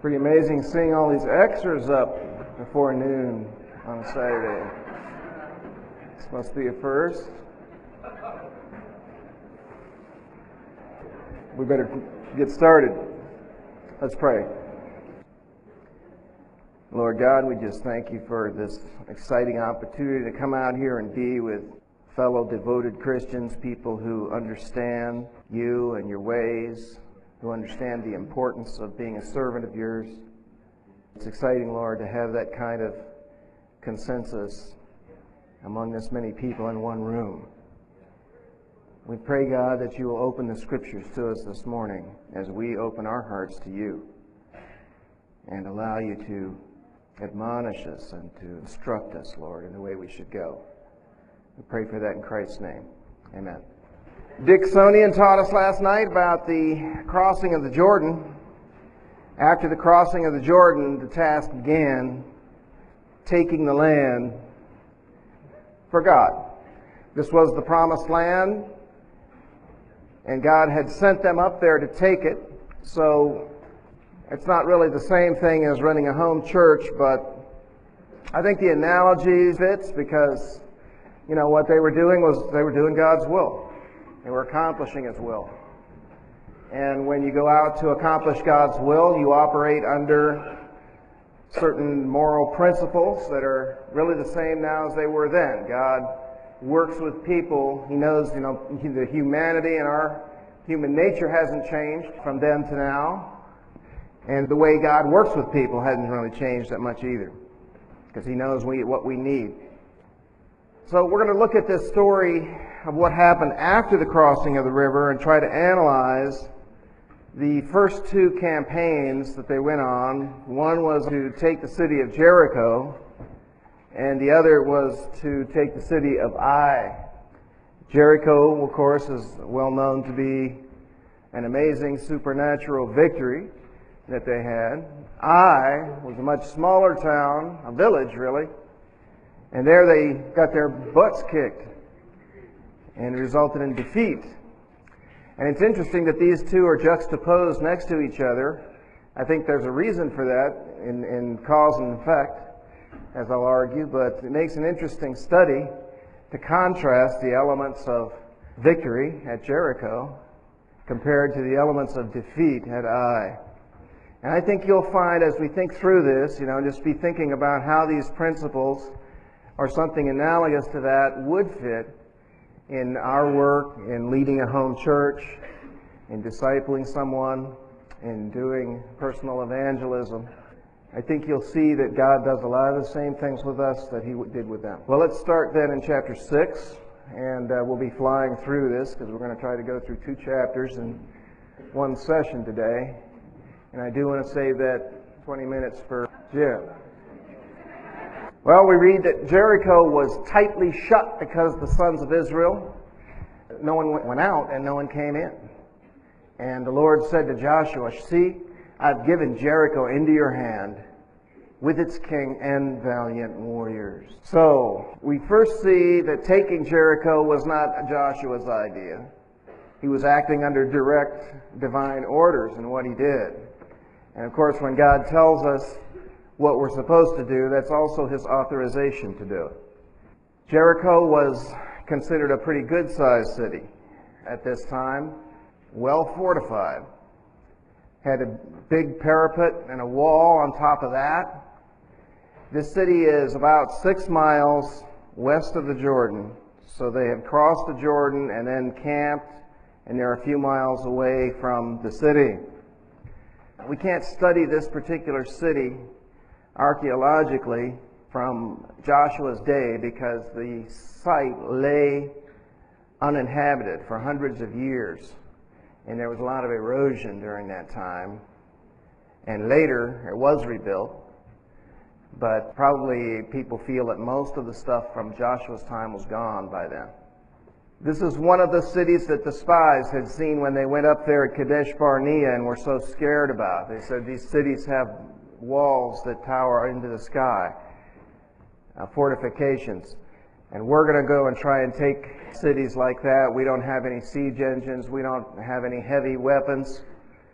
Pretty amazing seeing all these extras up before noon on a Saturday. This must be a first. We better get started. Let's pray. Lord God, we just thank you for this exciting opportunity to come out here and be with fellow devoted Christians, people who understand you and your ways, who understand the importance of being a servant of yours. It's exciting, Lord, to have that kind of consensus among this many people in one room. We pray, God, that you will open the Scriptures to us this morning as we open our hearts to you and allow you to admonish us and to instruct us, Lord, in the way we should go. We pray for that in Christ's name. Amen. Dick Sonian taught us last night about the crossing of the Jordan. After the crossing of the Jordan, the task began, taking the land for God. This was the promised land, and God had sent them up there to take it. So it's not really the same thing as running a home church, but I think the analogy fits because, you know, what they were doing was they were doing God's will. They were accomplishing His will. And when you go out to accomplish God's will, you operate under certain moral principles that are really the same now as they were then. God works with people. He knows, the humanity and our human nature hasn't changed from then to now. And the way God works with people hasn't really changed that much either, because He knows what we need. So we're going to look at this story of what happened after the crossing of the river and try to analyze the first two campaigns that they went on. One was to take the city of Jericho, and the other was to take the city of Ai. Jericho, of course, is well known to be an amazing supernatural victory that they had. Ai was a much smaller town, a village really, and there they got their butts kicked, and it resulted in defeat. And it's interesting that these two are juxtaposed next to each other. I think there's a reason for that in cause and effect, as I'll argue, but it makes an interesting study to contrast the elements of victory at Jericho compared to the elements of defeat at Ai. And I think you'll find as we think through this, just be thinking about how these principles or something analogous to that would fit in our work, in leading a home church, in discipling someone, in doing personal evangelism. I think you'll see that God does a lot of the same things with us that He did with them. Well, let's start then in chapter 6, and we'll be flying through this because we're going to try to go through 2 chapters in one session today. And I do want to save that 20 minutes for Jim. Well, we read that Jericho was tightly shut because the sons of Israel, no one went out and no one came in. And the Lord said to Joshua, "See, I've given Jericho into your hand with its king and valiant warriors." So, we first see that taking Jericho was not Joshua's idea. He was acting under direct divine orders in what he did. And of course, when God tells us what we're supposed to do, that's also His authorization to do it. Jericho was considered a pretty good-sized city at this time, well fortified. Had a big parapet and a wall on top of that. This city is about 6 miles west of the Jordan. So they had crossed the Jordan and then camped, and they're a few miles away from the city. We can't study this particular city archaeologically from Joshua's day because the site lay uninhabited for hundreds of years, and there was a lot of erosion during that time. And later it was rebuilt, but probably people feel that most of the stuff from Joshua's time was gone by then. This is one of the cities that the spies had seen when they went up there at Kadesh Barnea and were so scared about. They said these cities have walls that tower into the sky, fortifications. And we're going to go and try and take cities like that. We don't have any siege engines. We don't have any heavy weapons.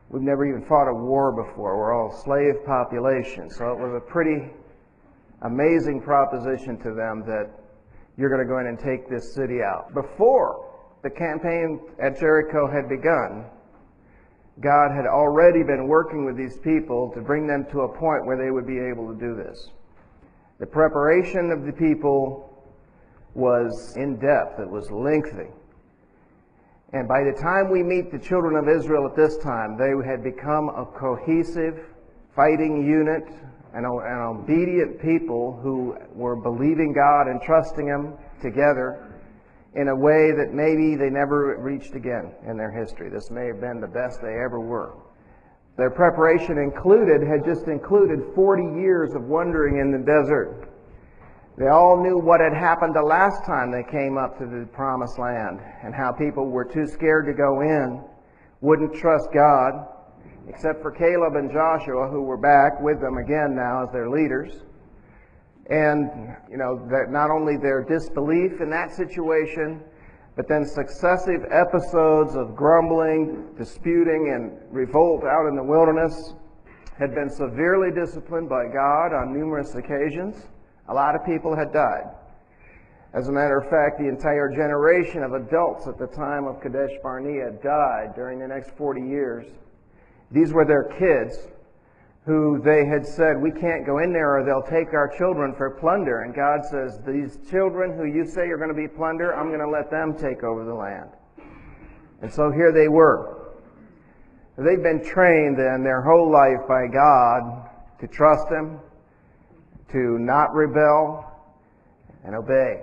We've never even fought a war before. We're all slave population. So it was a pretty amazing proposition to them that you're going to go in and take this city out. Before the campaign at Jericho had begun, God had already been working with these people to bring them to a point where they would be able to do this. The preparation of the people was in depth. It was lengthy. And by the time we meet the children of Israel at this time, they had become a cohesive, fighting unit, and an obedient people who were believing God and trusting Him together in a way that maybe they never reached again in their history. This may have been the best they ever were. Their preparation had just included 40 years of wandering in the desert. They all knew what had happened the last time they came up to the promised land, and how people were too scared to go in, wouldn't trust God, except for Caleb and Joshua, who were back with them again now as their leaders. And, that not only their disbelief in that situation, but then successive episodes of grumbling, disputing, and revolt out in the wilderness had been severely disciplined by God on numerous occasions. A lot of people had died. As a matter of fact, the entire generation of adults at the time of Kadesh Barnea died during the next 40 years. These were their kids who they had said, we can't go in there or they'll take our children for plunder. And God says, these children who you say are going to be plunder, I'm going to let them take over the land. And so here they were. They've been trained then their whole life by God to trust Him, to not rebel, and obey.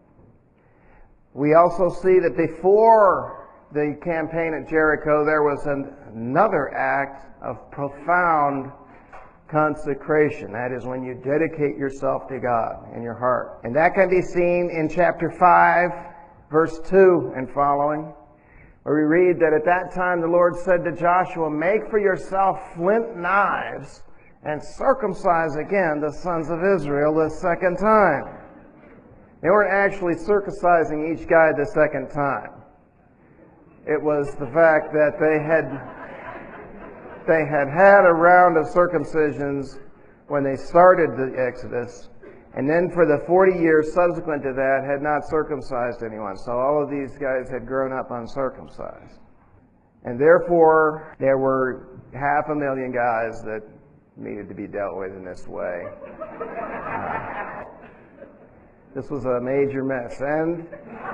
We also see that before the campaign at Jericho, there was another act of profound consecration. That is when you dedicate yourself to God in your heart. And that can be seen in chapter 5, verse 2 and following, where we read that at that time the Lord said to Joshua, make for yourself flint knives and circumcise again the sons of Israel the second time. They weren't actually circumcising each guy the second time. It was the fact that they had a round of circumcisions when they started the Exodus, and then for the 40 years subsequent to that had not circumcised anyone. So all of these guys had grown up uncircumcised. And therefore, there were 500,000 guys that needed to be dealt with in this way. This was a major mess. And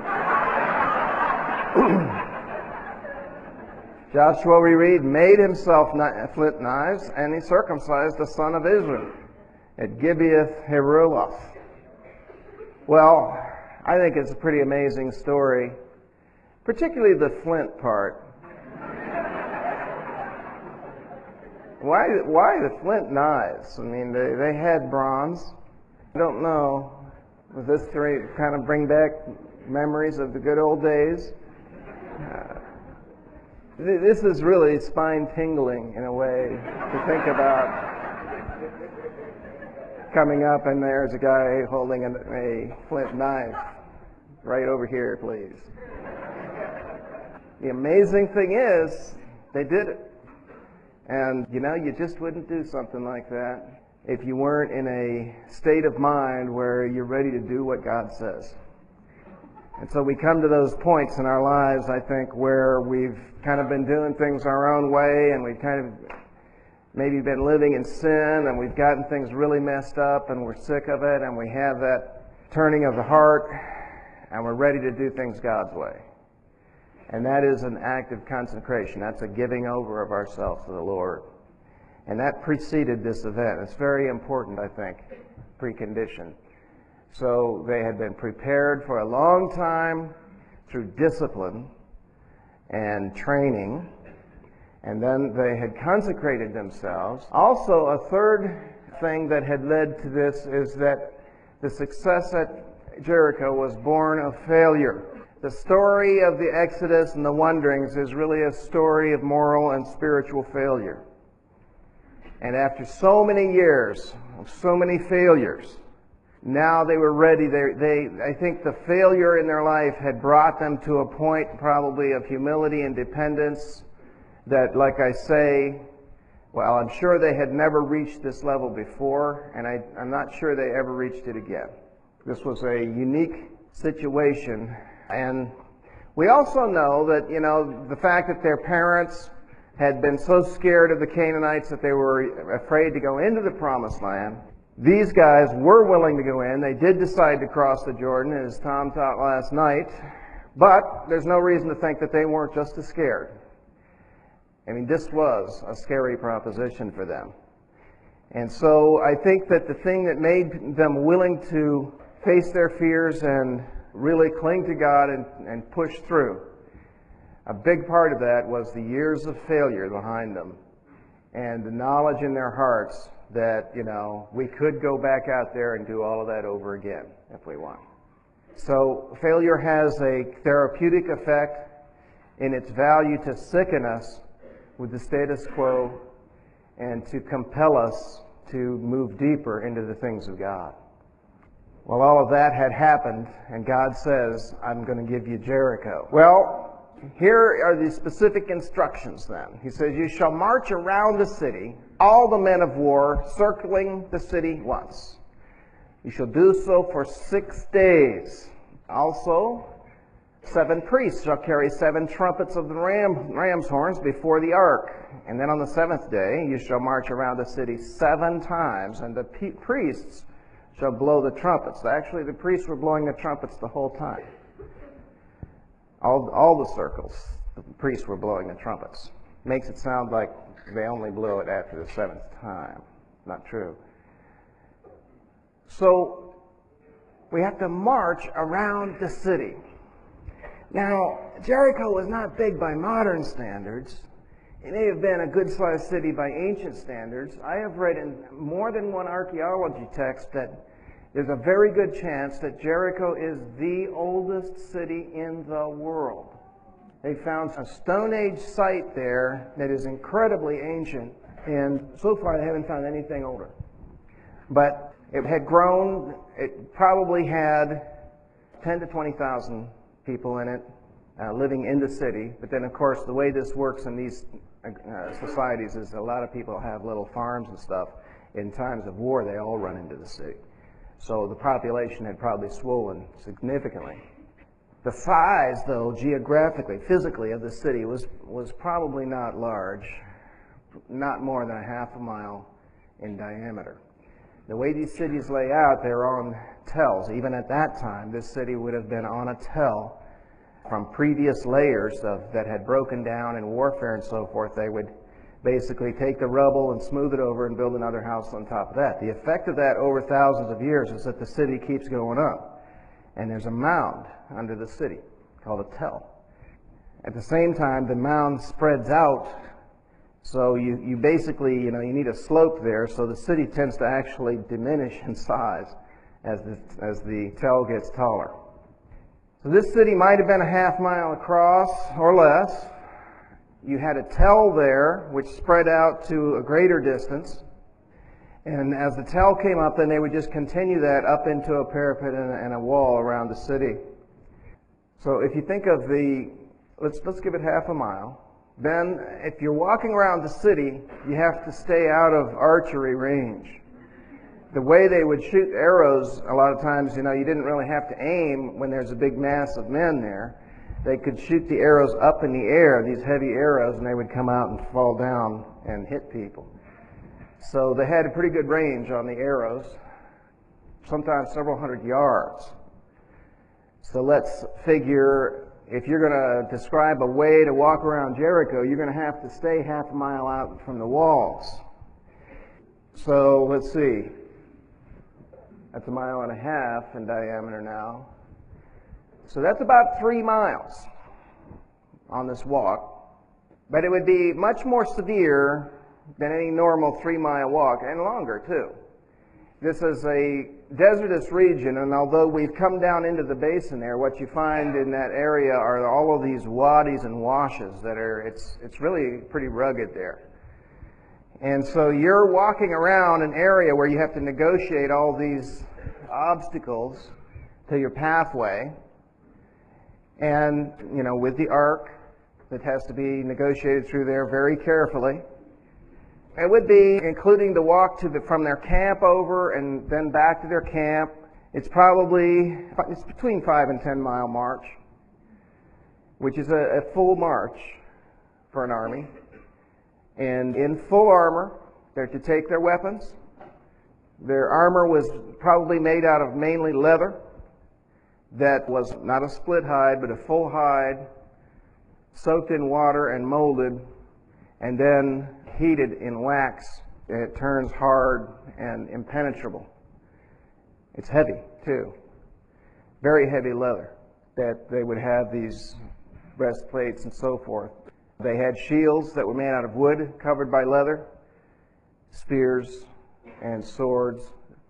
Joshua, we read, made himself flint knives, and he circumcised the son of Israel at Gibeath Heruloth. Well, I think it's a pretty amazing story, particularly the flint part. Why the flint knives? I mean, they had bronze. I don't know. Was this to kind of bring back memories of the good old days? This is really spine-tingling in a way to think about coming up and there's a guy holding a flint knife. Right over here, please. The amazing thing is, they did it. And, you just wouldn't do something like that if you weren't in a state of mind where you're ready to do what God says. And so we come to those points in our lives, I think, where we've kind of been doing things our own way, and we've kind of maybe been living in sin, and we've gotten things really messed up, and we're sick of it, and we have that turning of the heart, and we're ready to do things God's way. And that is an act of consecration. That's a giving over of ourselves to the Lord. And that preceded this event. It's very important, I think, precondition. So they had been prepared for a long time through discipline and training, and then they had consecrated themselves. Also, a third thing that had led to this is that the success at Jericho was born of failure. The story of the Exodus and the wanderings is really a story of moral and spiritual failure. And after so many years of so many failures, now they were ready. I think the failure in their life had brought them to a point probably of humility and dependence that, like I say, well, I'm sure they had never reached this level before, and I'm not sure they ever reached it again. This was a unique situation, and we also know that, the fact that their parents had been so scared of the Canaanites that they were afraid to go into the Promised Land. These guys were willing to go in. They did decide to cross the Jordan, as Tom taught last night, but there's no reason to think that they weren't just as scared. I mean, this was a scary proposition for them. And so I think that the thing that made them willing to face their fears and really cling to God and push through, a big part of that was the years of failure behind them and the knowledge in their hearts that, we could go back out there and do all of that over again if we want. So failure has a therapeutic effect in its value to sicken us with the status quo and to compel us to move deeper into the things of God. Well, all of that had happened, and God says, I'm going to give you Jericho. Well, here are the specific instructions then. He says, you shall march around the city, all the men of war, circling the city once. You shall do so for 6 days. Also, 7 priests shall carry 7 trumpets of the ram's horns before the ark. And then on the 7th day you shall march around the city 7 times, and the priests shall blow the trumpets. Actually, the priests were blowing the trumpets the whole time. All the circles, the priests were blowing the trumpets. Makes it sound like they only blew it after the 7th time. Not true. So, we have to march around the city. Now, Jericho was not big by modern standards. It may have been a good-sized city by ancient standards. I have read in more than one archaeology text that there's a very good chance that Jericho is the oldest city in the world. They found a Stone Age site there that is incredibly ancient, and so far they haven't found anything older. But it had grown. It probably had 10 to 20,000 people in it, living in the city. But then, of course, the way this works in these societies is a lot of people have little farms and stuff. In times of war, they all run into the city. So the population had probably swollen significantly. The size, though, geographically, physically, of the city was probably not large, not more than a half a mile in diameter. The way these cities lay out, they're on tells. Even at that time, this city would have been on a tell from previous layers that had broken down in warfare and so forth. They would basically take the rubble and smooth it over and build another house on top of that. The effect of that over thousands of years is that the city keeps going up. And there's a mound under the city called a tell. At the same time, the mound spreads out, so you basically, you need a slope there, so the city tends to actually diminish in size as the tell gets taller. So this city might have been a half mile across or less. You had a tell there, which spread out to a greater distance. And as the tell came up, then they would just continue that up into a parapet and a wall around the city. So if you think of let's give it half a mile. Then if you're walking around the city, you have to stay out of archery range. The way they would shoot arrows, a lot of times, you didn't really have to aim when there's a big mass of men there. They could shoot the arrows up in the air, these heavy arrows, and they would come out and fall down and hit people. So they had a pretty good range on the arrows, sometimes several hundred yards. So let's figure, if you're going to describe a way to walk around Jericho, you're going to have to stay half a mile out from the walls. So let's see. That's 1.5 miles in diameter now. So that's about 3 miles on this walk. But it would be much more severe than any normal 3-mile walk, and longer too. This is a desertous region, and although we've come down into the basin there, what you find in that area are all of these wadis and washes it's really pretty rugged there. And so you're walking around an area where you have to negotiate all these obstacles to your pathway. And, with the ark, that has to be negotiated through there very carefully. It would be including the walk from their camp over and then back to their camp. It's between 5 and 10 mile march, which is a full march for an army. And in full armor, they're to take their weapons. Their armor was probably made out of mainly leather that was not a split hide, but a full hide, soaked in water and molded, and then heated in wax. And it turns hard and impenetrable. It's heavy, too. Very heavy leather that they would have these breastplates and so forth. They had shields that were made out of wood covered by leather, spears and swords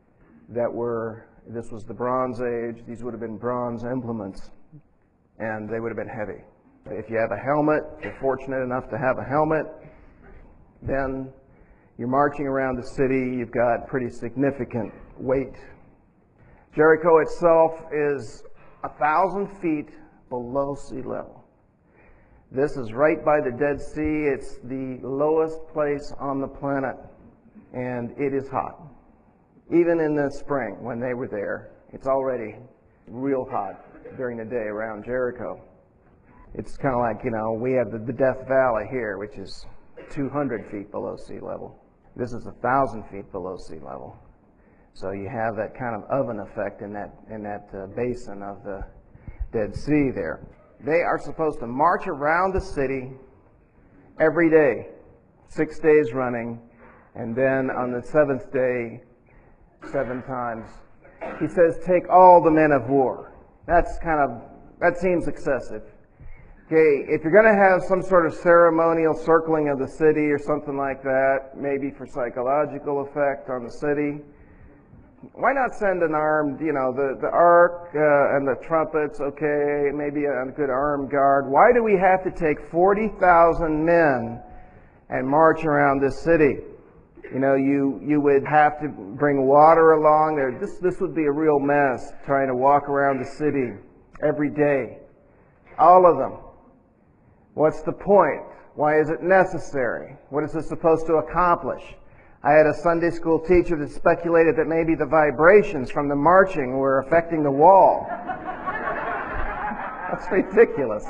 this was the Bronze Age. These would have been bronze implements, and they would have been heavy. If you have a helmet, if you're fortunate enough to have a helmet, then you're marching around the city, you've got pretty significant weight. Jericho itself is 1,000 feet below sea level. This is right by the Dead Sea. It's the lowest place on the planet, and it is hot. Even in the spring, when they were there, it's already real hot during the day around Jericho. It's kind of like, we have the Death Valley here, which is 200 feet below sea level. This is 1,000 feet below sea level. So you have that kind of oven effect in that basin of the Dead Sea there. They are supposed to march around the city every day, 6 days running, and then on the 7th day, 7 times. He says, take all the men of war. That seems excessive. Okay, if you're going to have some sort of ceremonial circling of the city or something like that, maybe for psychological effect on the city, why not send an armed, the ark and the trumpets, okay, maybe a good armed guard. Why do we have to take 40,000 men and march around this city? You would have to bring water along there. This would be a real mess, trying to walk around the city every day. All of them. What's the point? Why is it necessary? What is this supposed to accomplish? I had a Sunday school teacher that speculated that maybe the vibrations from the marching were affecting the wall. That's ridiculous.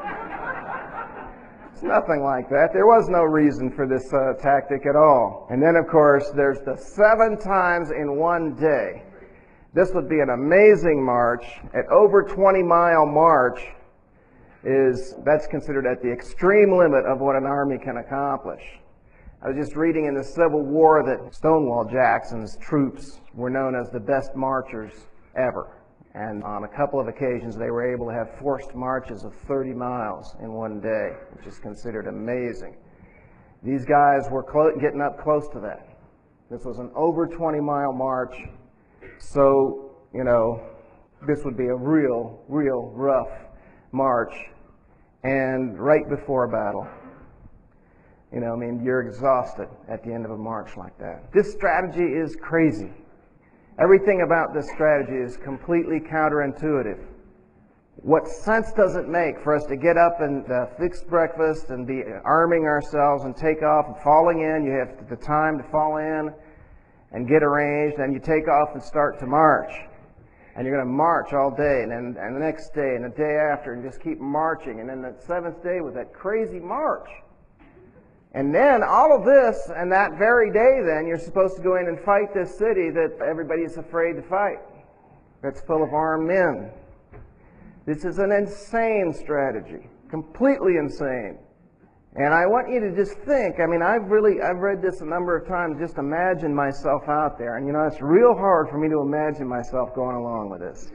It's nothing like that. There was no reason for this tactic at all. And then, of course, there's the 7 times in one day. This would be an amazing march. At over 20-mile march, that's considered at the extreme limit of what an army can accomplish. I was just reading in the Civil War that Stonewall Jackson's troops were known as the best marchers ever. And on a couple of occasions, they were able to have forced marches of 30 miles in one day, which is considered amazing. These guys were getting up close to that. This was an over 20-mile march. So, this would be a real rough march. And right before a battle. You're exhausted at the end of a march like that. This strategy is crazy. Everything about this strategy is completely counterintuitive. What sense does it make for us to get up and fix breakfast and be arming ourselves and take off and falling in? You have the time to fall in and get arranged, and you take off and start to march. And you're going to march all day, and the next day, and the day after, and just keep marching. And then that 7th day was that crazy march. And then all of this, and that very day then, you're supposed to go in and fight this city that everybody's afraid to fight. That's full of armed men. This is an insane strategy. Completely insane. And I want you to just think, I've read this a number of times, just imagine myself out there. And it's real hard for me to imagine myself going along with this.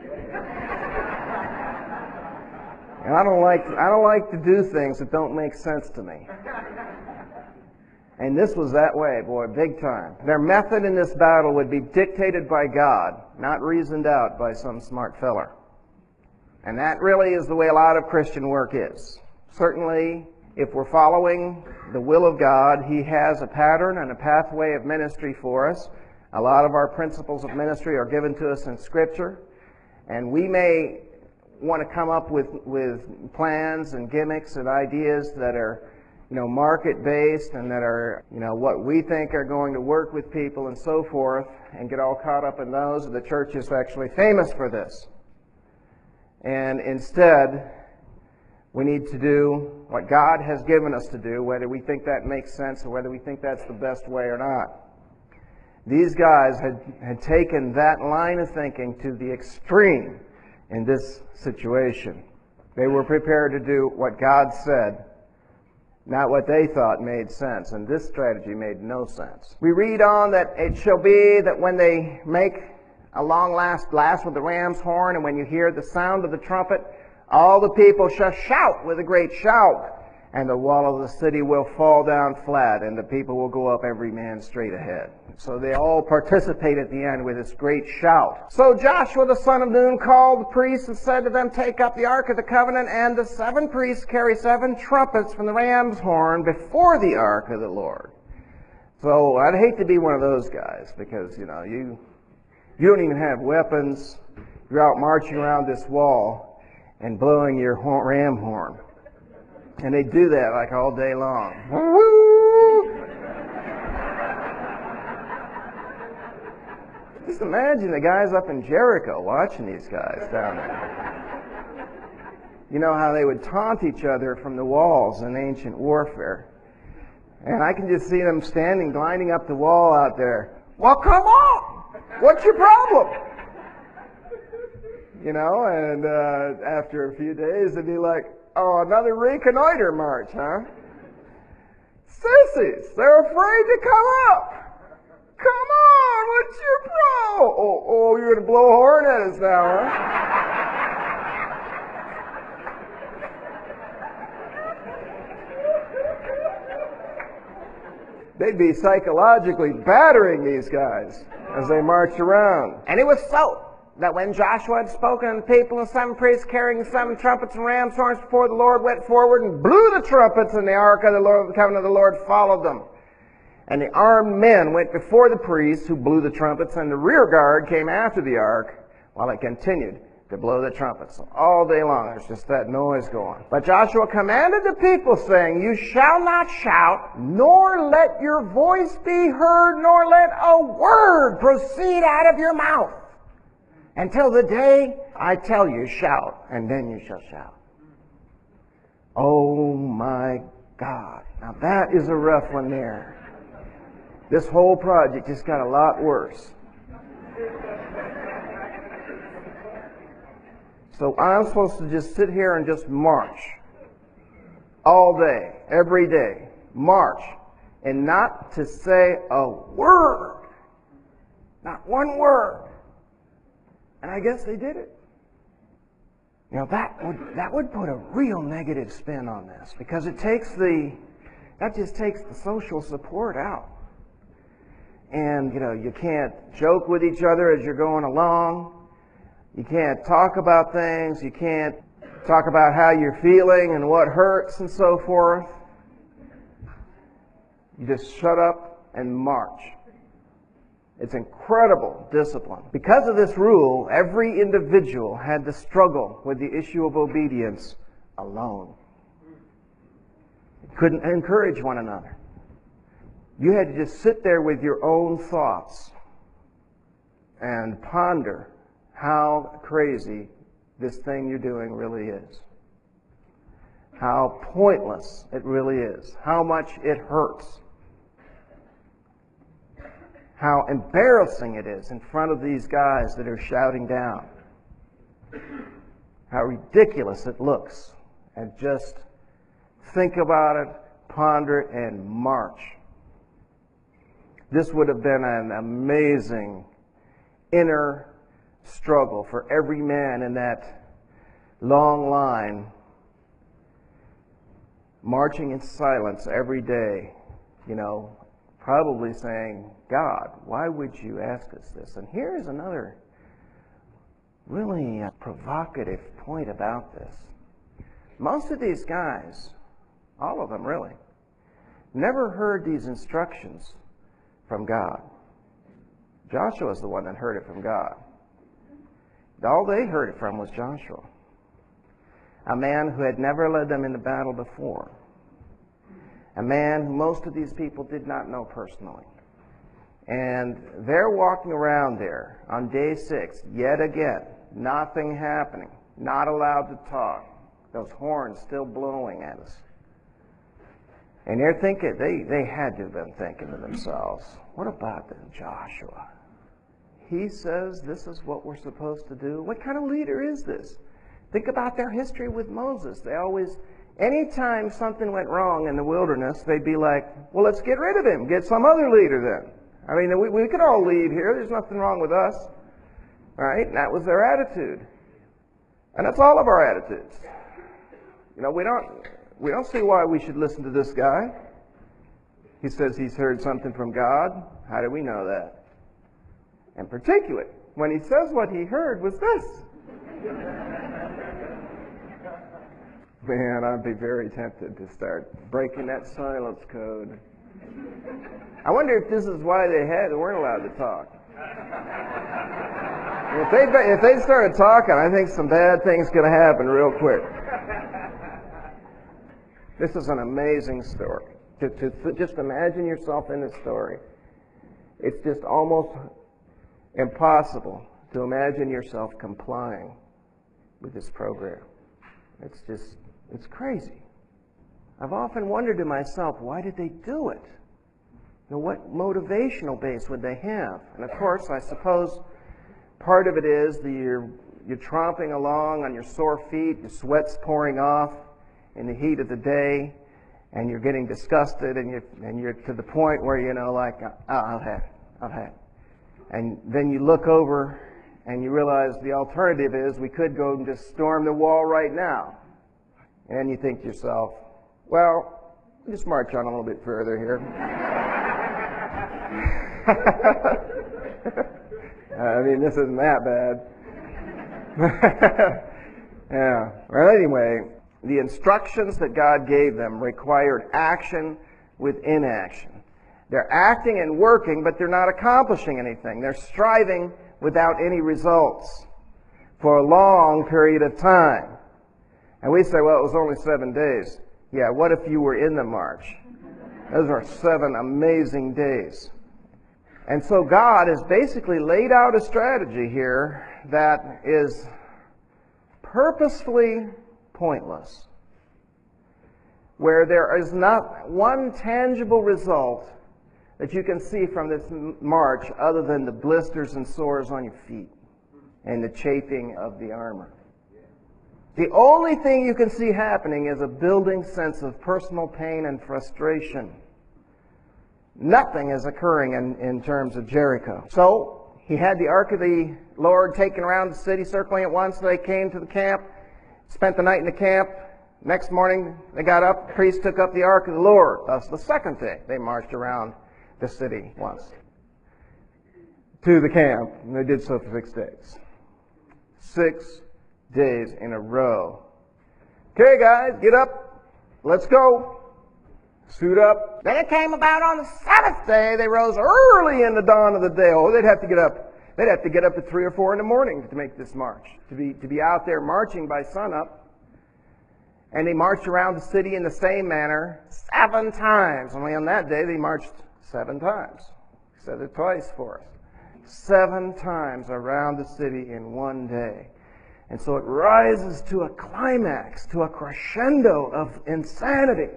And I don't like to do things that don't make sense to me. And this was that way, boy, big time. Their method in this battle would be dictated by God, not reasoned out by some smart feller. And that really is the way a lot of Christian work is. Certainly, if we're following the will of God, He has a pattern and a pathway of ministry for us. A lot of our principles of ministry are given to us in Scripture. And we may want to come up with plans and gimmicks and ideas that are, market-based and that are, what we think are going to work with people and so forth, and get all caught up in those. The church is actually famous for this. And instead, we need to do what God has given us to do, whether we think that makes sense or whether we think that's the best way or not. These guys had taken that line of thinking to the extreme in this situation. They were prepared to do what God said, not what they thought made sense, and this strategy made no sense. We read on that it shall be that when they make a long last blast with the ram's horn, and when you hear the sound of the trumpet, all the people shall shout with a great shout, and the wall of the city will fall down flat, and the people will go up every man straight ahead. So they all participate at the end with this great shout. So Joshua the son of Nun called the priests and said to them, take up the ark of the covenant, and the 7 priests carry 7 trumpets from the ram's horn before the ark of the Lord. So I'd hate to be one of those guys, because, you don't even have weapons. You're out marching around this wall and blowing your ram horn. And they do that like all day long. Woo! Just imagine the guys up in Jericho watching these guys down there. You know how they would taunt each other from the walls in ancient warfare. And I can just see them standing, gliding up the wall out there. Well, come on! What's your problem? And after a few days, they'd be like, oh, another reconnoiter march, huh? Sissies, they're afraid to come up. Come on, what's your problem? Oh, you're going to blow a horn at us now, huh? They'd be psychologically battering these guys as they marched around. And it was so that when Joshua had spoken, and the people and 7 priests carrying 7 trumpets and ram's horns before the Lord went forward and blew the trumpets, and the ark of the Lord, the covenant of the Lord, followed them. And the armed men went before the priests who blew the trumpets, and the rear guard came after the ark while it continued to blow the trumpets. So all day long there's just that noise going. But Joshua commanded the people, saying, you shall not shout, nor let your voice be heard, nor let a word proceed out of your mouth, until the day I tell you, shout, and then you shall shout. Oh my God. Now that is a rough one there. This whole project just got a lot worse. So I'm supposed to just sit here and just march all day, every day. March. And not to say a word. Not one word. And I guess they did it. That would put a real negative spin on this, because that just takes the social support out. And you can't joke with each other as you're going along. You can't talk about things. You can't talk about how you're feeling and what hurts and so forth. You just shut up and march. It's incredible discipline. Because of this rule, every individual had to struggle with the issue of obedience alone. You couldn't encourage one another. You had to just sit there with your own thoughts and ponder how crazy this thing you're doing really is. How pointless it really is. How much it hurts. How embarrassing it is in front of these guys that are shouting down. How ridiculous it looks. And just think about it, ponder it, and march. This would have been an amazing inner struggle for every man in that long line, marching in silence every day, probably saying, God, why would you ask us this? And here's another really provocative point about this. Most of these guys, all of them really, never heard these instructions from God. Joshua's the one that heard it from God. All they heard it from was Joshua. a man who had never led them into battle before, a man who most of these people did not know personally. And they're walking around there on day 6, yet again, nothing happening, not allowed to talk, those horns still blowing at us. And they're thinking, they had to have been thinking to themselves, what about them Joshua? He says this is what we're supposed to do. What kind of leader is this? Think about their history with Moses. They always, anytime something went wrong in the wilderness, they'd be like, well, let's get rid of him. Get some other leader then. I mean, we could all lead here. There's nothing wrong with us. Right? And that was their attitude. And that's all of our attitudes. You know, we don't see why we should listen to this guy. He says he's heard something from God. How do we know that? And particularly, when he says what he heard was this. Man, I'd be very tempted to start breaking that silence code. I wonder if this is why they weren't allowed to talk. If they started talking, I think some bad things going to happen real quick. This is an amazing story. Just imagine yourself in this story. It's just almost impossible to imagine yourself complying with this program. It's crazy. I've often wondered to myself, why did they do it? You know, what motivational base would they have? And of course, I suppose part of it is that you're tromping along on your sore feet, your sweat's pouring off in the heat of the day, and you're getting disgusted, and you're to the point where, you know, like, I've had it. And then you look over and you realize the alternative is we could go and just storm the wall right now. And you think to yourself, well, just march on a little bit further here. I mean, this isn't that bad. Yeah. Well, anyway, the instructions that God gave them required action with inaction. They're acting and working, but they're not accomplishing anything. They're striving without any results for a long period of time. And we say, well, it was only 7 days. Yeah, what if you were in the march? Those are 7 amazing days. And so God has basically laid out a strategy here that is purposefully pointless, where there is not one tangible result that you can see from this march other than the blisters and sores on your feet and the chafing of the armor. The only thing you can see happening is a building sense of personal pain and frustration. Nothing is occurring in terms of Jericho. So, he had the Ark of the Lord taken around the city, circling it once. They came to the camp, spent the night in the camp. Next morning, they got up, the priest took up the Ark of the Lord. That's the second day they marched around the city once to the camp, and they did so for 6 days. 6 days in a row. Okay, guys, get up. Let's go. Suit up. Then it came about on the 7th day. They rose early in the dawn of the day. Oh, they'd have to get up. They'd have to get up at 3 or 4 in the morning to make this march. To be out there marching by sunup. And they marched around the city in the same manner 7 times. Only on that day they marched 7 times. He said it twice for us. 7 times around the city in one day. And so it rises to a climax, to a crescendo of insanity.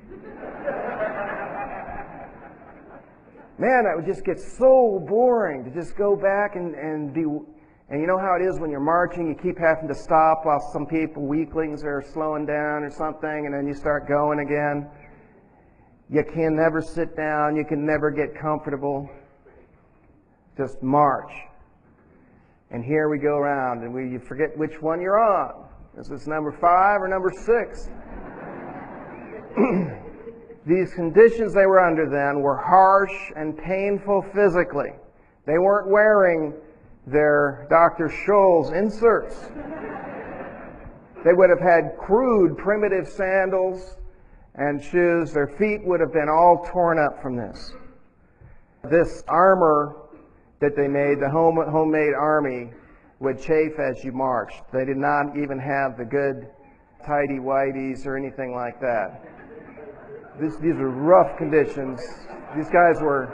Man, that would just get so boring to just go back and be... And you know how it is when you're marching, you keep having to stop while some people, weaklings, are slowing down or something, and then you start going again. You can never sit down, you can never get comfortable. Just march. And here we go around, and you forget which one you're on. Is this number 5 or number 6? These conditions they were under then were harsh and painful physically. They weren't wearing their Dr. Scholl's inserts. They would have had crude, primitive sandals and shoes. Their feet would have been all torn up from this. This armor that they made, the homemade army, would chafe as you marched. They did not even have the good tidy-whities or anything like that. These are rough conditions. These guys were...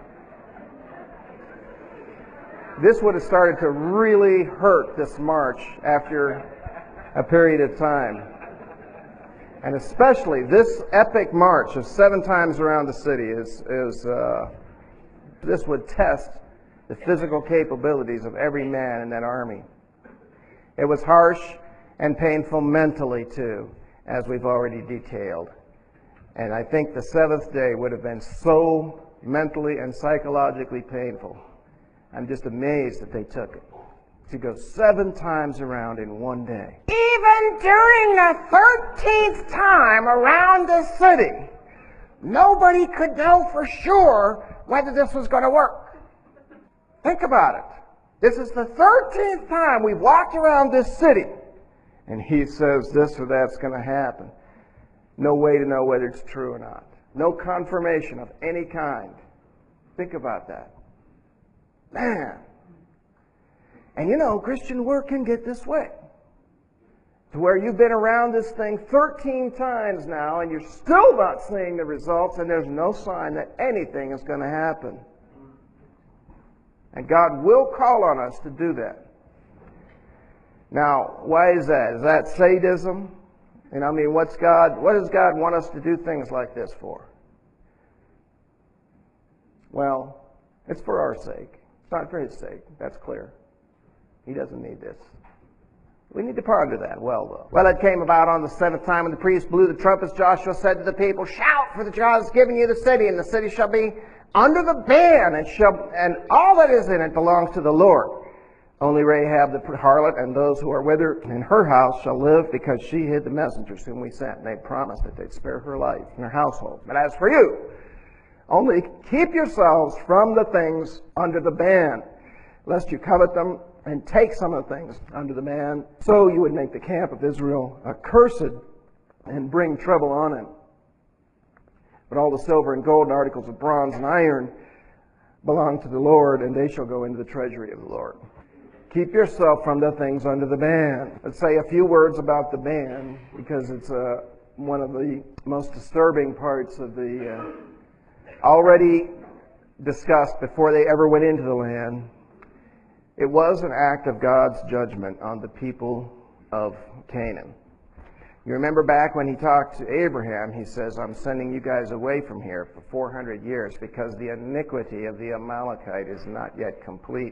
This would have started to really hurt this march after a period of time. And especially this epic march of 7 times around the city this would test the physical capabilities of every man in that army. It was harsh and painful mentally too, as we've already detailed. And I think the 7th day would have been so mentally and psychologically painful. I'm just amazed that they took it. To go 7 times around in one day. Even during the 13th time around the city, nobody could know for sure whether this was going to work. Think about it. This is the 13th time we've walked around this city, and he says this or that's going to happen. No way to know whether it's true or not. No confirmation of any kind. Think about that. Man. And you know, Christian work can get this way. To where you've been around this thing 13 times now, and you're still not seeing the results, and there's no sign that anything is going to happen. And God will call on us to do that. Now, why is that? Is that sadism? And I mean, what does God want us to do things like this for? Well, it's for our sake. It's not for His sake. That's clear. He doesn't need this. We need to ponder that well, though. Well, it came about on the 7th time when the priest blew the trumpets. Joshua said to the people, "Shout, for the God has given you the city, and the city shall be under the ban, and all that is in it belongs to the Lord. Only Rahab the harlot and those who are with her in her house shall live, because she hid the messengers whom we sent, and they promised that they'd spare her life and her household. But as for you, only keep yourselves from the things under the ban, lest you covet them and take some of the things under the ban, so you would make the camp of Israel accursed and bring trouble on it. But all the silver and gold and articles of bronze and iron belong to the Lord, and they shall go into the treasury of the Lord." Keep yourself from the things under the ban. Let's say a few words about the ban, because it's one of the most disturbing parts of the already discussed before they ever went into the land. It was an act of God's judgment on the people of Canaan. You remember back when He talked to Abraham, He says, "I'm sending you guys away from here for 400 years because the iniquity of the Amalekite is not yet complete."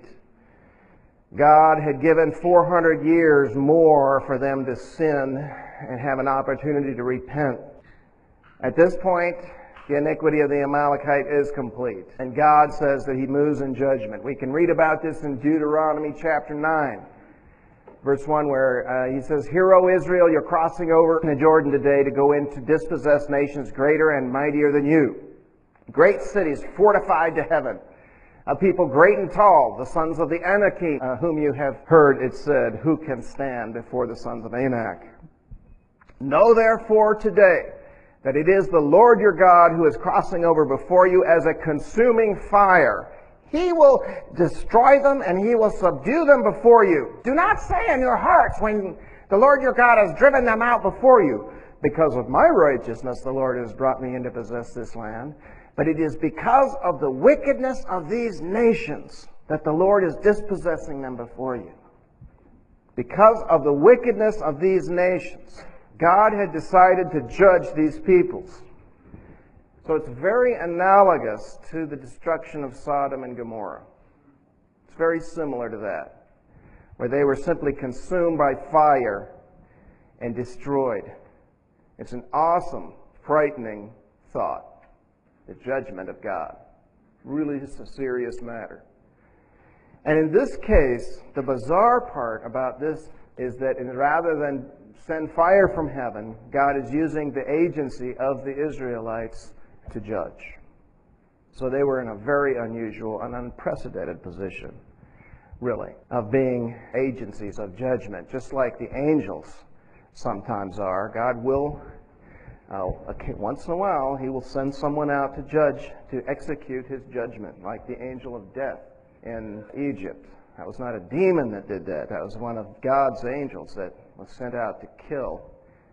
God had given 400 years more for them to sin and have an opportunity to repent. At this point, the iniquity of the Amalekite is complete. And God says that He moves in judgment. We can read about this in Deuteronomy chapter 9, verse 1, where He says, "Hear, O Israel, you're crossing over the Jordan today to go in to dispossess nations greater and mightier than you. Great cities fortified to heaven. A people great and tall, the sons of the Anakim, whom you have heard it said, who can stand before the sons of Anak? Know therefore today that it is the Lord your God who is crossing over before you as a consuming fire. He will destroy them and He will subdue them before you. Do not say in your hearts when the Lord your God has driven them out before you, because of my righteousness the Lord has brought me in to possess this land. But it is because of the wickedness of these nations that the Lord is dispossessing them before you." Because of the wickedness of these nations, God had decided to judge these peoples. So it's very analogous to the destruction of Sodom and Gomorrah. It's very similar to that, where they were simply consumed by fire and destroyed. It's an awesome, frightening thought. The judgment of God. Really is a serious matter. And in this case, the bizarre part about this is that rather than send fire from heaven, God is using the agency of the Israelites to judge. So they were in a very unusual and unprecedented position, really, of being agencies of judgment, just like the angels sometimes are. God will once in a while, He will send someone out to judge, to execute His judgment, like the angel of death in Egypt. That was not a demon that did that. That was one of God's angels that was sent out to kill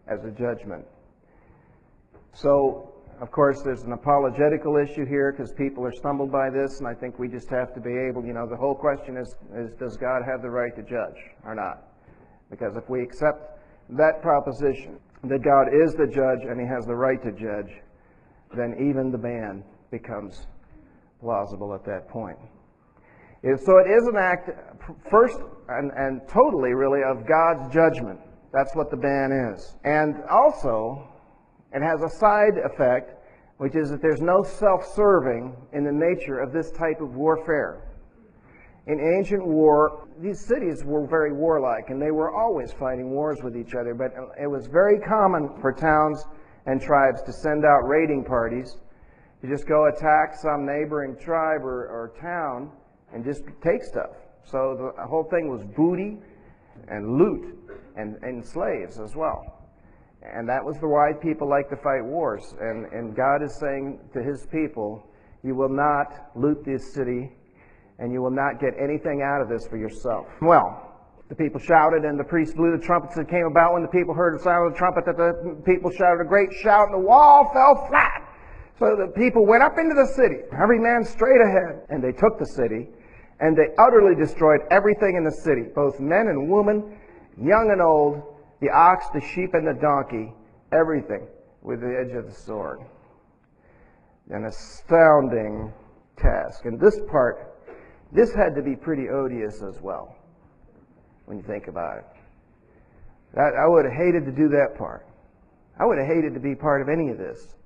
as a judgment. So, of course, there's an apologetical issue here because people are stumbled by this, and I think we just have to be able, the whole question is does God have the right to judge or not? Because if we accept that proposition, that God is the judge and He has the right to judge, then even the ban becomes plausible at that point. So it is an act, first and totally really, of God's judgment. That's what the ban is. And also, it has a side effect, which is that there's no self-serving in the nature of this type of warfare. In ancient war, these cities were very warlike, and they were always fighting wars with each other, but it was very common for towns and tribes to send out raiding parties to just go attack some neighboring tribe or town and just take stuff. So the whole thing was booty and loot and slaves as well. And that was the why people like to fight wars. And God is saying to His people, you will not loot this city, and you will not get anything out of this for yourself. Well, the people shouted, and the priest blew the trumpets. It came about when the people heard the sound of the trumpet that the people shouted a great shout, and the wall fell flat. So the people went up into the city, every man straight ahead, and they took the city, and they utterly destroyed everything in the city, both men and women, young and old, the ox, the sheep, and the donkey, everything with the edge of the sword. An astounding task. And this had to be pretty odious as well, when you think about it. I would have hated to do that part. I would have hated to be part of any of this.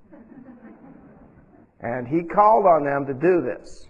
And He called on them to do this.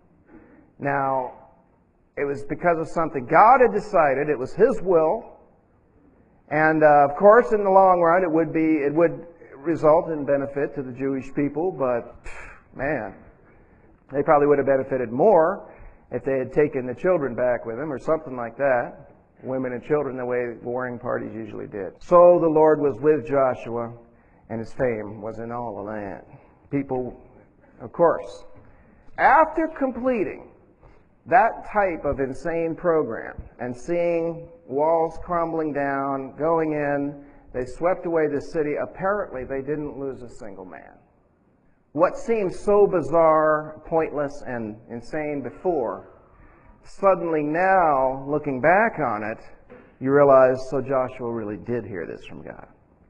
Now, it was because of something God had decided. It was His will. And of course, in the long run, it would result in benefit to the Jewish people. But man, they probably would have benefited more if they had taken the children back with them or something like that. Women and children, the way warring parties usually did. So the Lord was with Joshua, and His fame was in all the land. People, of course, after completing that type of insane program and seeing walls crumbling down, going in, they swept away the city. Apparently, they didn't lose a single man. What seemed so bizarre, pointless, and insane before, suddenly now, looking back on it, you realize, so Joshua really did hear this from God.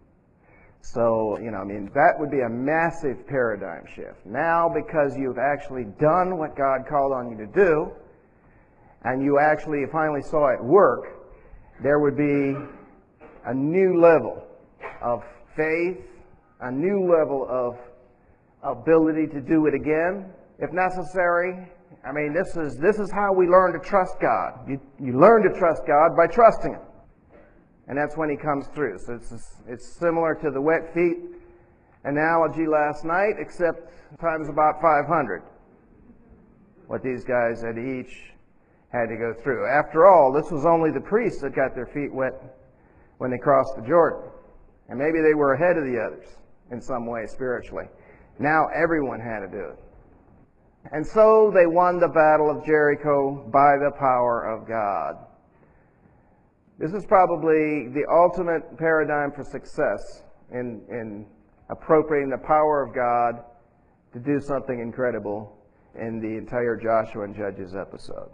So, that would be a massive paradigm shift. Now, because you've actually done what God called on you to do, and you actually finally saw it work, there would be a new level of faith, a new level of ability to do it again, if necessary. This is how we learn to trust God. You learn to trust God by trusting Him. And that's when He comes through. So it's similar to the wet feet analogy last night, except times about 500. What these guys had to go through. After all, this was only the priests that got their feet wet when they crossed the Jordan. And maybe they were ahead of the others in some way spiritually. Now everyone had to do it. And so they won the battle of Jericho by the power of God. This is probably the ultimate paradigm for success in appropriating the power of God to do something incredible in the entire Joshua and Judges episode.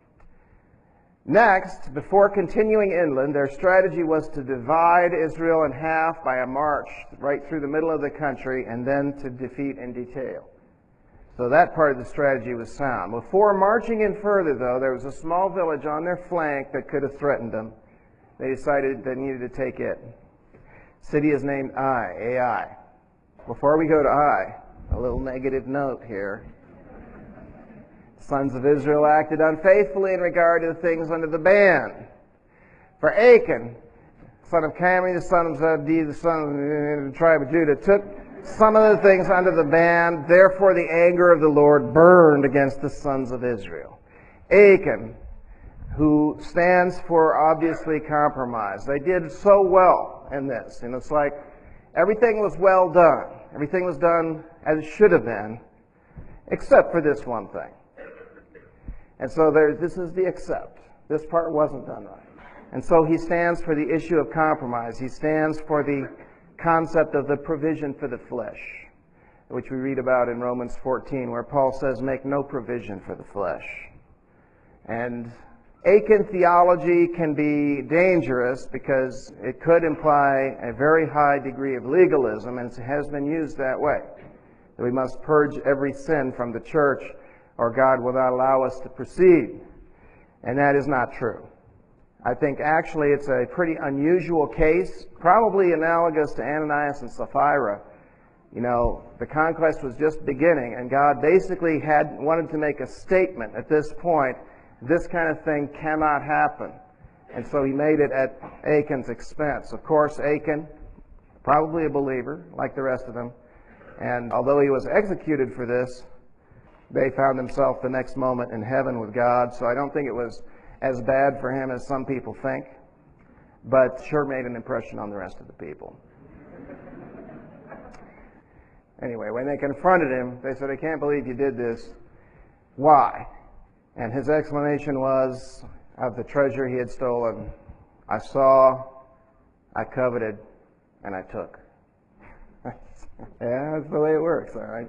Next, before continuing inland, their strategy was to divide Israel in half by a march right through the middle of the country and then to defeat in detail. So that part of the strategy was sound. Before marching in further, though, there was a small village on their flank that could have threatened them. They decided they needed to take it. The city is named Ai, A-I. Before we go to Ai, a little negative note here. Sons of Israel acted unfaithfully in regard to the things under the ban. For Achan, son of Carmi, the son of Zabdi, the son of the tribe of Judah, took some of the things under the ban. Therefore the anger of the Lord burned against the sons of Israel. Achan, who stands for obviously compromise. They did so well in this. And it's like everything was well done. Everything was done as it should have been, except for this one thing. And so this is the except. This part wasn't done right. And so he stands for the issue of compromise. He stands for the concept of the provision for the flesh, which we read about in Romans 14, where Paul says, make no provision for the flesh. And Aiken theology can be dangerous because it could imply a very high degree of legalism, and it has been used that way. That we must purge every sin from the church, or God will not allow us to proceed. And that is not true. I think actually it's a pretty unusual case, probably analogous to Ananias and Sapphira. You know, the conquest was just beginning, and God basically wanted to make a statement at this point. This kind of thing cannot happen. And so he made it at Achan's expense. Of course, Achan, probably a believer, like the rest of them. And although he was executed for this, they found themselves the next moment in heaven with God. So I don't think it was as bad for him as some people think, but sure made an impression on the rest of the people. Anyway, when they confronted him, they said, I can't believe you did this. Why? And his explanation was, of the treasure he had stolen, I saw, I coveted, and I took. Yeah, that's the way it works, all right?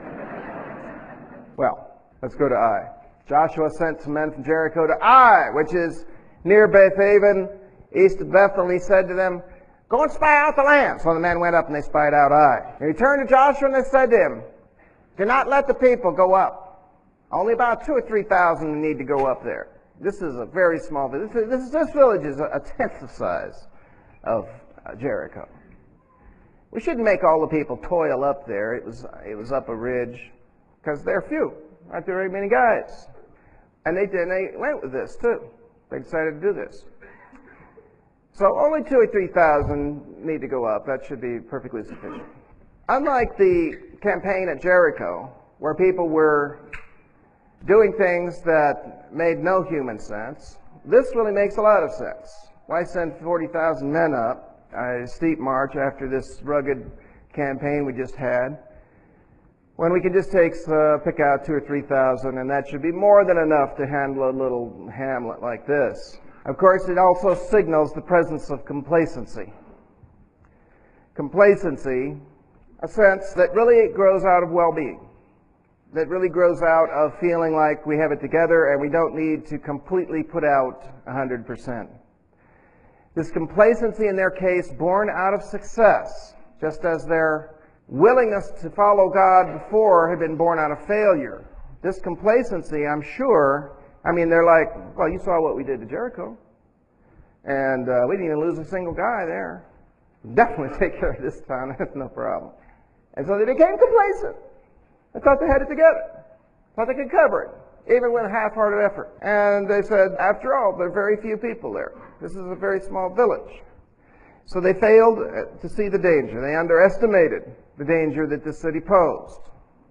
Well, let's go to Ai. Joshua sent some men from Jericho to Ai, which is near Bethaven, east of Bethel, and he said to them, go and spy out the land. So the men went up and they spied out Ai. And he turned to Joshua and they said to him, do not let the people go up. Only about 2,000 or 3,000 need to go up there. This is a very small village. This village is a tenth the size of Jericho. We shouldn't make all the people toil up there. It was up a ridge, because they're few. Aren't there very many guys? And they went with this too. They decided to do this. So only 2,000 or 3,000 need to go up. That should be perfectly sufficient. Unlike the campaign at Jericho, where people were doing things that made no human sense, this really makes a lot of sense. Why send 40,000 men up a steep march after this rugged campaign we just had, when we can just pick out 2,000 or 3,000, and that should be more than enough to handle a little hamlet like this. Of course, it also signals the presence of complacency. Complacency, a sense that really grows out of well-being, that really grows out of feeling like we have it together and we don't need to completely put out 100%. This complacency in their case born out of success, just as their willingness to follow God before had been born out of failure. This complacency, I'm sure, they're like, well, you saw what we did to Jericho. And we didn't even lose a single guy there. Definitely take care of this town. That's no problem. And so they became complacent. They thought they had it together. Thought they could cover it, even with a half-hearted effort. And they said, after all, there are very few people there. This is a very small village. So they failed to see the danger. They underestimated the danger that this city posed.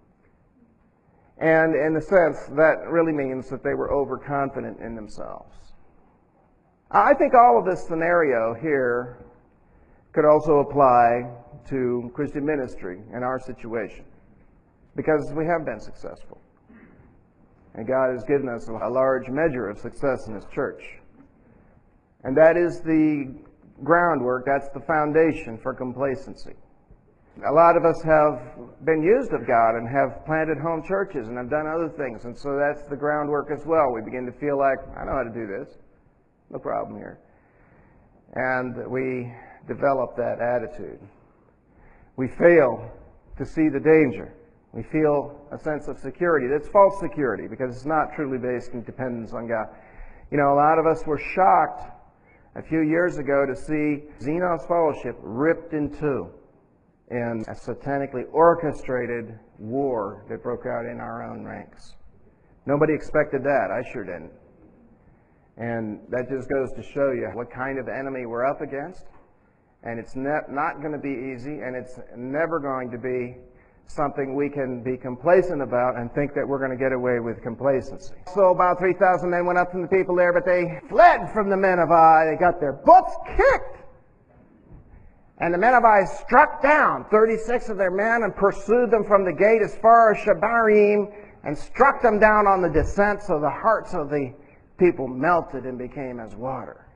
And in a sense, that really means that they were overconfident in themselves. I think all of this scenario here could also apply to Christian ministry in our situation, because we have been successful. And God has given us a large measure of success in His church. And that is the groundwork, that's the foundation for complacency. A lot of us have been used of God and have planted home churches and have done other things, and so that's the groundwork as well. We begin to feel like, I know how to do this. No problem here. And we develop that attitude. We fail to see the danger. We feel a sense of security. That's false security, because it's not truly based in dependence on God. You know, a lot of us were shocked a few years ago to see Xenos Fellowship ripped in two in a satanically orchestrated war that broke out in our own ranks. Nobody expected that. I sure didn't. And that just goes to show you what kind of enemy we're up against. And it's not going to be easy, and it's never going to be something we can be complacent about and think that we're going to get away with complacency. So about 3,000 men went up from the people there, but they fled from the men of Ai. They got their butts kicked. And the men of Ai struck down 36 of their men and pursued them from the gate as far as Shebarim and struck them down on the descent, so the hearts of the people melted and became as water.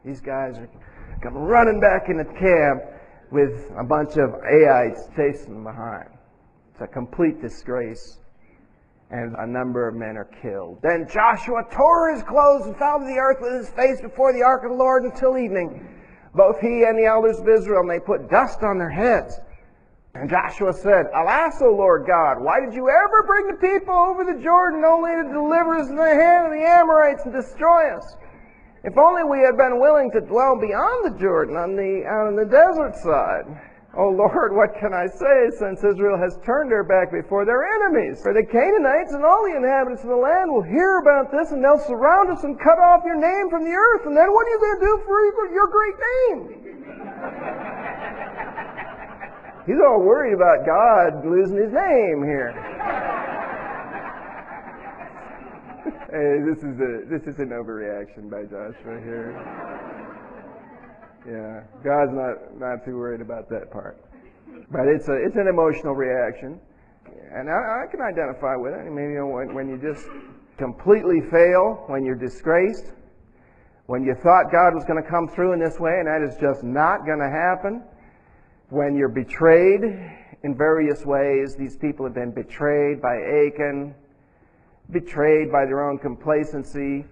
These guys are come running back into camp with a bunch of Aites chasing them behind. It's a complete disgrace. And a number of men are killed. Then Joshua tore his clothes and fell to the earth with his face before the ark of the Lord until evening. Both he and the elders of Israel, and they put dust on their heads. And Joshua said, Alas, O Lord God, why did you ever bring the people over the Jordan only to deliver us into the hand of the Amorites and destroy us? If only we had been willing to dwell beyond the Jordan on the desert side. O Lord, what can I say, since Israel has turned their back before their enemies? For the Canaanites and all the inhabitants of the land will hear about this, and they'll surround us and cut off your name from the earth. And then what are you going to do for your great name? He's all worried about God losing his name here. Hey, this is an overreaction by Joshua here. Yeah, God's not too worried about that part, but it's an emotional reaction, and I can identify with it. I mean, when you just completely fail, when you're disgraced, when you thought God was going to come through in this way, and that is just not going to happen. When you're betrayed in various ways, these people have been betrayed by Achan, betrayed by their own complacency,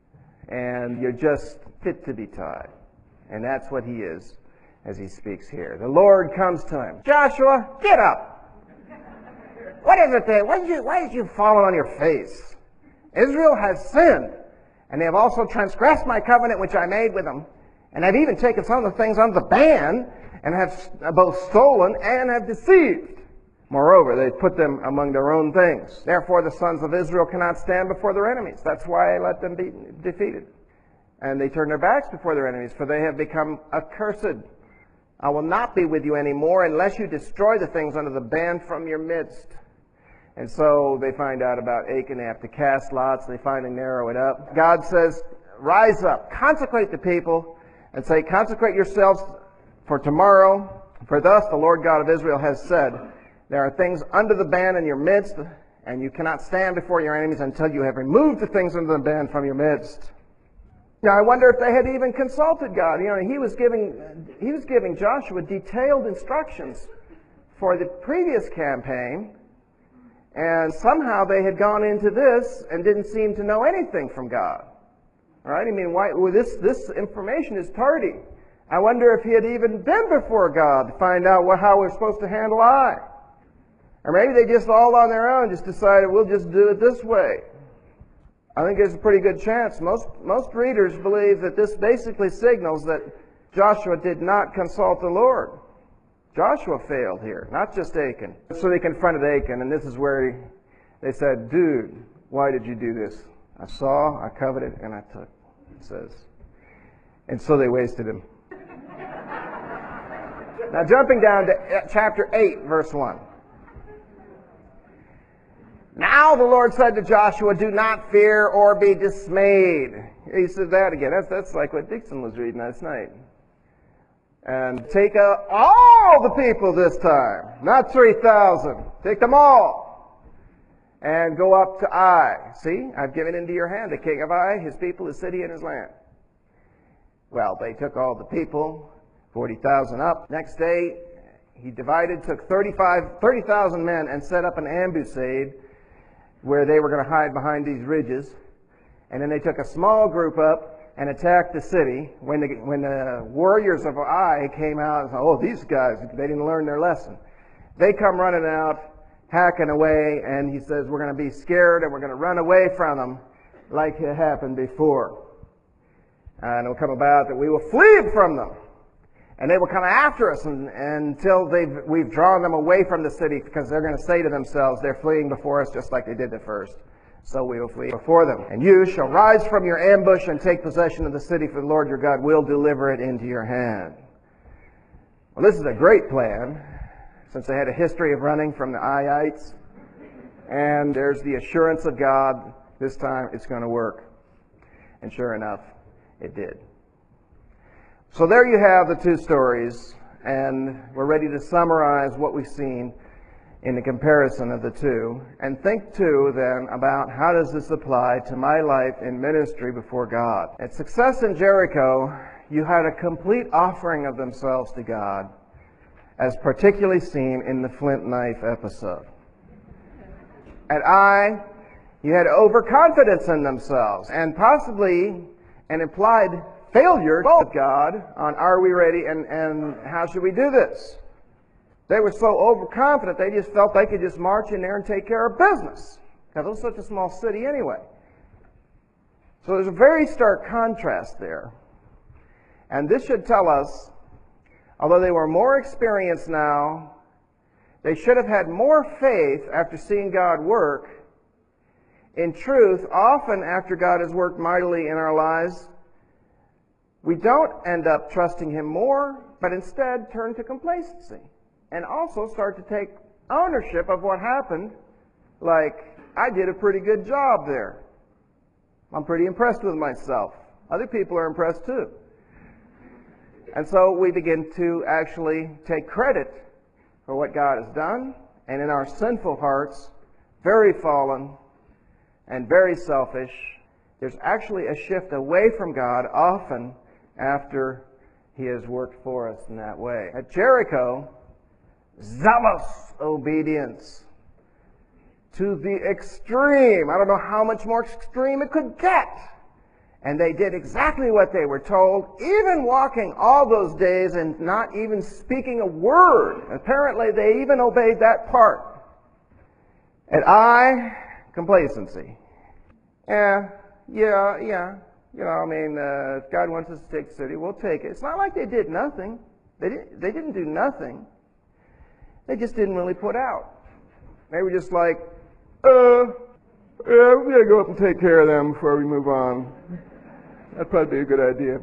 and you're just fit to be tied. And that's what he is as he speaks here. The Lord comes to him. Joshua, get up. What is it there? Why did you fall on your face? Israel has sinned, and they have also transgressed my covenant which I made with them, and have even taken some of the things under the ban, and have both stolen and have deceived. Moreover, they put them among their own things. Therefore, the sons of Israel cannot stand before their enemies. That's why I let them be defeated. And they turn their backs before their enemies, for they have become accursed. I will not be with you anymore unless you destroy the things under the ban from your midst. And so they find out about Achan. They have to cast lots. They finally narrow it up. God says, rise up, consecrate the people, and say, consecrate yourselves for tomorrow. For thus the Lord God of Israel has said, there are things under the ban in your midst, and you cannot stand before your enemies until you have removed the things under the ban from your midst. Now, I wonder if they had even consulted God. He was giving Joshua detailed instructions for the previous campaign, and somehow they had gone into this and didn't seem to know anything from God. All right? I mean, this information is tardy. I wonder if he had even been before God to find out how we're supposed to handle Ai. Or maybe they just all on their own just decided we'll just do it this way. I think there's a pretty good chance. Most readers believe that this basically signals that Joshua did not consult the Lord. Joshua failed here, not just Achan. So they confronted Achan, and this is where they said, dude, why did you do this? I saw, I coveted, and I took, it says. And so they wasted him. Now jumping down to chapter 8, verse 1. Now the Lord said to Joshua, do not fear or be dismayed. He said that again. That's like what Dixon was reading last night. And take all the people this time, not 3,000. Take them all. And go up to Ai. See, I've given into your hand the king of Ai, his people, his city, and his land. Well, they took all the people, 40,000 up. Next day, he divided, took 30,000 men and set up an ambuscade where they were going to hide behind these ridges. And then they took a small group up and attacked the city. When the warriors of Ai came out and said, oh, these guys, they didn't learn their lesson. They come running out, hacking away, and he says, we're going to be scared and we're going to run away from them like it happened before. And it will come about that we will flee from them. And they will come after us until we've drawn them away from the city, because they're going to say to themselves, they're fleeing before us just like they did at first. So we will flee before them. And you shall rise from your ambush and take possession of the city, for the Lord your God will deliver it into your hand. Well, this is a great plan, since they had a history of running from the Aites. And there's the assurance of God, this time it's going to work. And sure enough, it did. So there you have the two stories, and we're ready to summarize what we've seen in the comparison of the two, and think too then about how does this apply to my life in ministry before God. At success in Jericho, you had a complete offering of themselves to God, as particularly seen in the flint knife episode. At Ai, you had overconfidence in themselves and possibly an implied failure of God on are we ready and how should we do this? They were so overconfident they just felt they could just march in there and take care of business, because it was such a small city anyway. So there's a very stark contrast there. And this should tell us, although they were more experienced now, they should have had more faith after seeing God work. In truth, often after God has worked mightily in our lives, we don't end up trusting Him more, but instead turn to complacency and also start to take ownership of what happened, like, I did a pretty good job there. I'm pretty impressed with myself. Other people are impressed too. And so we begin to actually take credit for what God has done, and in our sinful hearts, very fallen and very selfish, there's actually a shift away from God often after He has worked for us in that way. At Jericho, zealous obedience to the extreme. I don't know how much more extreme it could get. And they did exactly what they were told, even walking all those days and not even speaking a word. Apparently, they even obeyed that part. And Ai, complacency. Yeah. If God wants us to take the city, we'll take it. It's not like they did nothing. They didn't do nothing. They just didn't really put out. They were just like, we gotta go up and take care of them before we move on. That'd probably be a good idea.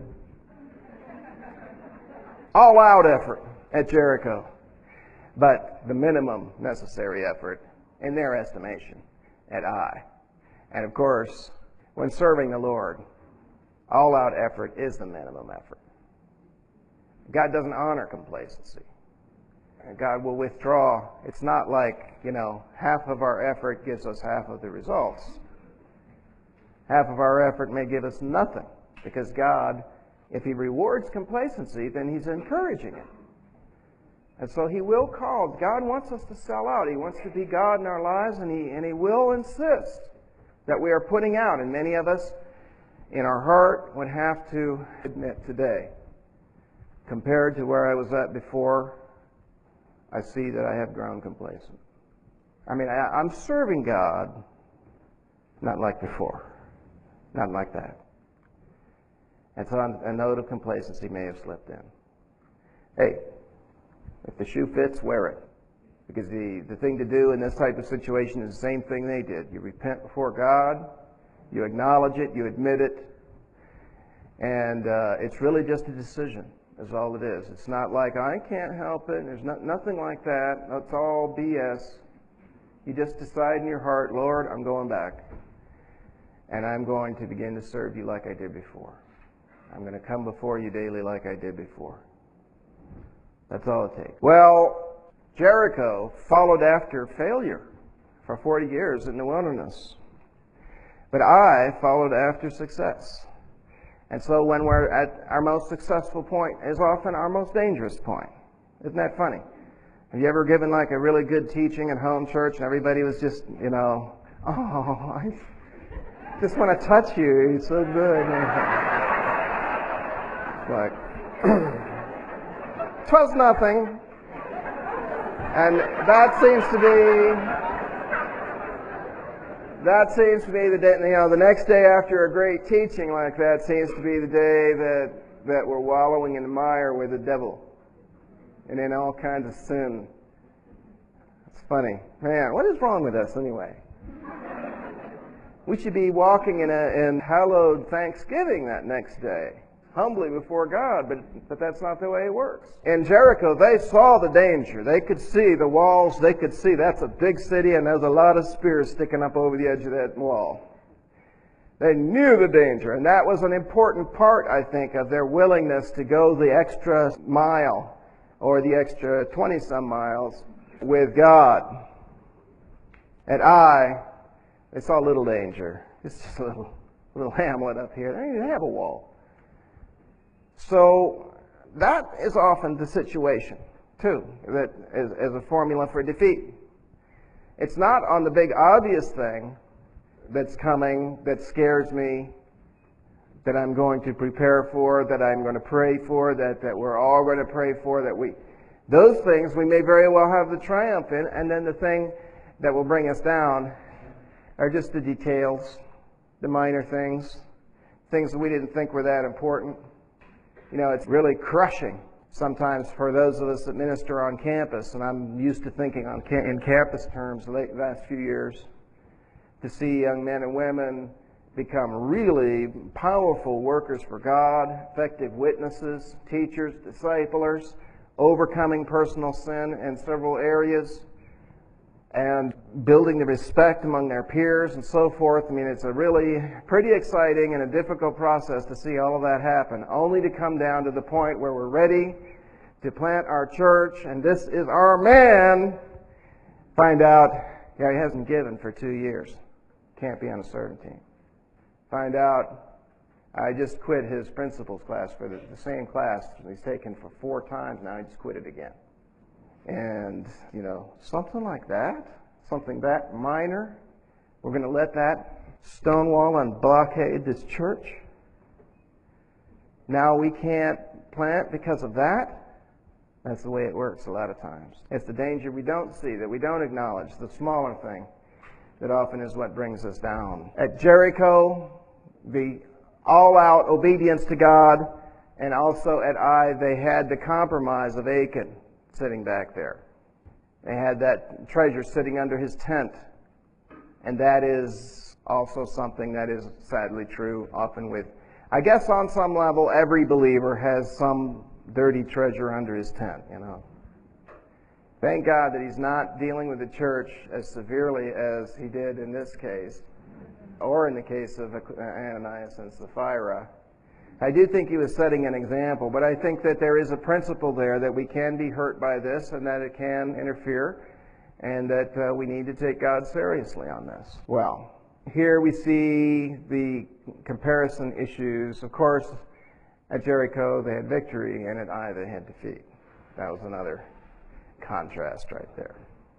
All-out effort at Jericho, but the minimum necessary effort, in their estimation, at Ai. And of course, when serving the Lord, all-out effort is the minimum effort. God doesn't honor complacency. God will withdraw. It's not like, half of our effort gives us half of the results. Half of our effort may give us nothing, because God, if He rewards complacency, then He's encouraging it. And so He will call. God wants us to sell out. He wants to be God in our lives, and He will insist that we are putting out. And many of us, in our heart, would have to admit today, compared to where I was at before, I see that I have grown complacent. I'm serving God, not like before. Not like that. And so a note of complacency may have slipped in. Hey, if the shoe fits, wear it. Because the thing to do in this type of situation is the same thing they did. You repent before God, you acknowledge it, you admit it, and it's really just a decision. Is all it is. It's not like, I can't help it. There's nothing like that. That's all BS. You just decide in your heart, Lord, I'm going back. And I'm going to begin to serve you like I did before. I'm going to come before you daily like I did before. That's all it takes. Well, Jericho followed after failure for 40 years in the wilderness. But Ai followed after success. And so when we're at our most successful point is often our most dangerous point. Isn't that funny? Have you ever given like a really good teaching at home church and everybody was just, I just want to touch you. You're so good. It's like, "'Twas nothing." And that seems to be the day, the next day after a great teaching like that seems to be the day that we're wallowing in the mire with the devil and in all kinds of sin. It's funny. Man, what is wrong with us anyway? We should be walking in hallowed thanksgiving that next day, humbly before God, but that's not the way it works. In Jericho, they saw the danger. They could see the walls. They could see that's a big city, and there's a lot of spears sticking up over the edge of that wall. They knew the danger, and that was an important part, I think, of their willingness to go the extra mile or the extra 20-some miles with God. At Ai, they saw little danger. It's just a little hamlet up here. They didn't even have a wall. So that is often the situation, too, that is a formula for defeat. It's not on the big obvious thing that's coming, that scares me, that I'm going to prepare for, that I'm going to pray for, that we're all going to pray for, those things we may very well have the triumph in, and then the thing that will bring us down are just the details, the minor things that we didn't think were that important. It's really crushing sometimes for those of us that minister on campus, and I'm used to thinking in campus terms the last few years, to see young men and women become really powerful workers for God, effective witnesses, teachers, disciplers, overcoming personal sin in several areas, and building the respect among their peers and so forth. It's a really pretty exciting and a difficult process to see all of that happen, only to come down to the point where we're ready to plant our church, and this is our man. Find out, he hasn't given for 2 years. Can't be on a certain team. Find out, I just quit his principles class for the same class he's taken for 4 times now. I just quit it again. And, something like that, something that minor, we're going to let that stonewall and blockade this church. Now we can't plant because of that. That's the way it works a lot of times. It's the danger we don't see, that we don't acknowledge, the smaller thing, that often is what brings us down. At Jericho, the all-out obedience to God, and also at Ai, they had the compromise of Achan sitting back there. They had that treasure sitting under his tent. And that is also something that is sadly true often with, I guess on some level, every believer has some dirty treasure under his tent, Thank God that he's not dealing with the church as severely as he did in this case, or in the case of Ananias and Sapphira. I do think he was setting an example, but I think that there is a principle there that we can be hurt by this and that it can interfere, and that we need to take God seriously on this. Well, here we see the comparison issues. Of course, at Jericho they had victory, and at Ai they had defeat. That was another contrast right there.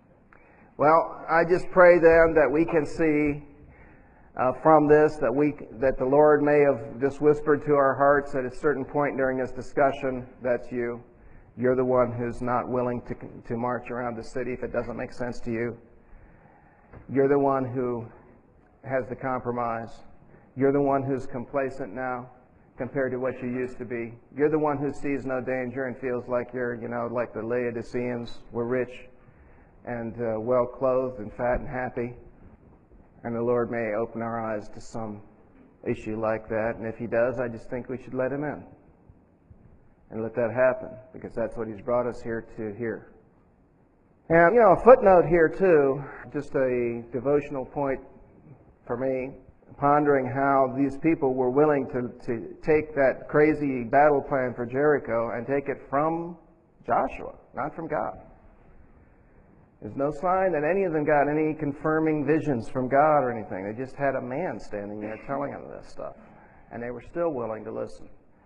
Well, I just pray then that we can see from this that the Lord may have just whispered to our hearts at a certain point during this discussion, that's you. You're the one who's not willing to march around the city if it doesn't make sense to you. You're the one who has the compromise. You're the one who's complacent now compared to what you used to be. You're the one who sees no danger and feels like you're, like the Laodiceans were rich and well-clothed and fat and happy. And the Lord may open our eyes to some issue like that. And if He does, I just think we should let Him in and let that happen, because that's what He's brought us here to hear. And, a footnote here too, just a devotional point for me, pondering how these people were willing to take that crazy battle plan for Jericho and take it from Joshua, not from God. There's no sign that any of them got any confirming visions from God or anything. They just had a man standing there telling them this stuff, and they were still willing to listen.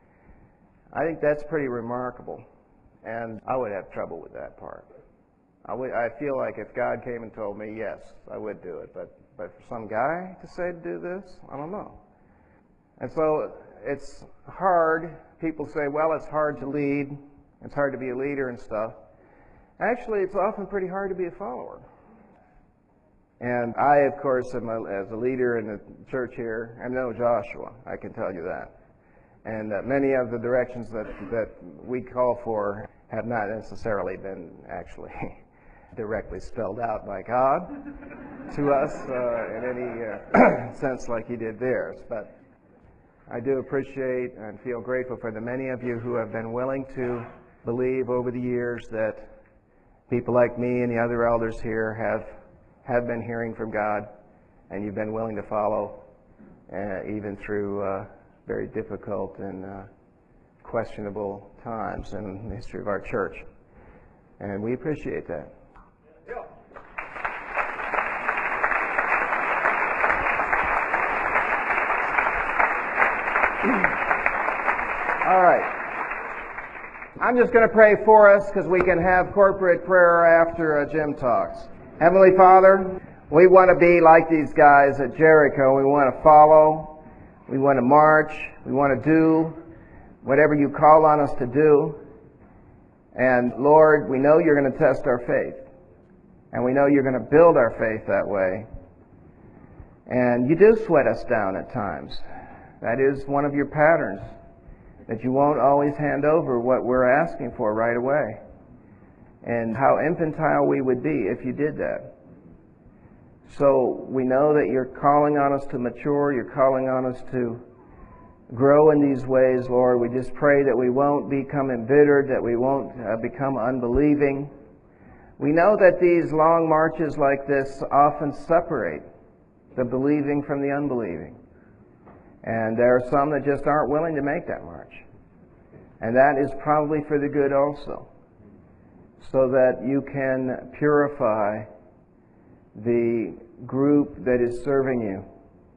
I think that's pretty remarkable, and I would have trouble with that part. I feel like if God came and told me, yes, I would do it, but for some guy to say to do this, I don't know. And so it's hard. People say, well, it's hard to lead. It's hard to be a leader and stuff. Actually, it's often pretty hard to be a follower. And I, of course, am as a leader in the church here, I'm no Joshua, I can tell you that. And many of the directions that we call for have not necessarily been actually directly spelled out by God to us in any sense like He did theirs. But I do appreciate and feel grateful for the many of you who have been willing to believe over the years that people like me and the other elders here have been hearing from God, and you've been willing to follow even through very difficult and questionable times in the history of our church. And we appreciate that. All right. I'm just going to pray for us because we can have corporate prayer after Jim talks. Heavenly Father, we want to be like these guys at Jericho. We want to follow. We want to march. We want to do whatever you call on us to do. And Lord, we know you're going to test our faith. And we know you're going to build our faith that way. And you do sweat us down at times. That is one of your patterns, that you won't always hand over what we're asking for right away. And how infantile we would be if you did that. So we know that you're calling on us to mature, you're calling on us to grow in these ways, Lord. We just pray that we won't become embittered, that we won't become unbelieving. We know that these long marches like this often separate the believing from the unbelieving. And there are some that just aren't willing to make that march. And that is probably for the good also, so that you can purify the group that is serving you.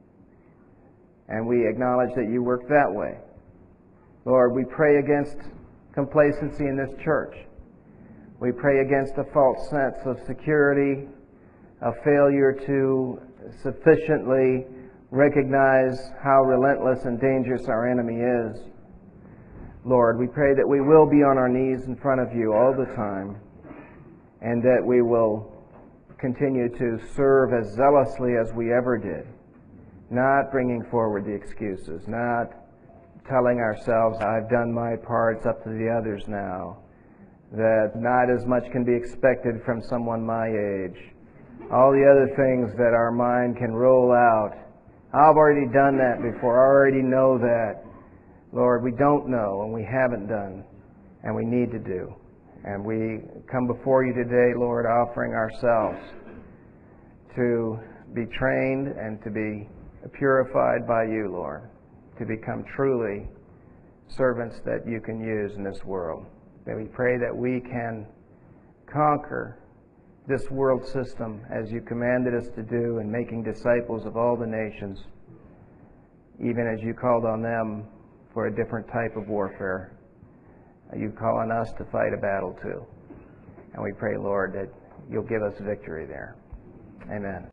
And we acknowledge that you work that way. Lord, we pray against complacency in this church. We pray against a false sense of security, a failure to sufficiently recognize how relentless and dangerous our enemy is. Lord, we pray that we will be on our knees in front of you all the time, and that we will continue to serve as zealously as we ever did. Not bringing forward the excuses, not telling ourselves, I've done my part, it's up to the others now. That not as much can be expected from someone my age. All the other things that our mind can roll out. I've already done that before, I already know that. Lord, we don't know and we haven't done, and we need to do. And we come before you today, Lord, offering ourselves to be trained and to be purified by you, Lord, to become truly servants that you can use in this world. That we pray that we can conquer this world system as you commanded us to do, in making disciples of all the nations, even as you called on them for a different type of warfare. You call on us to fight a battle too. And we pray, Lord, that you'll give us victory there. Amen.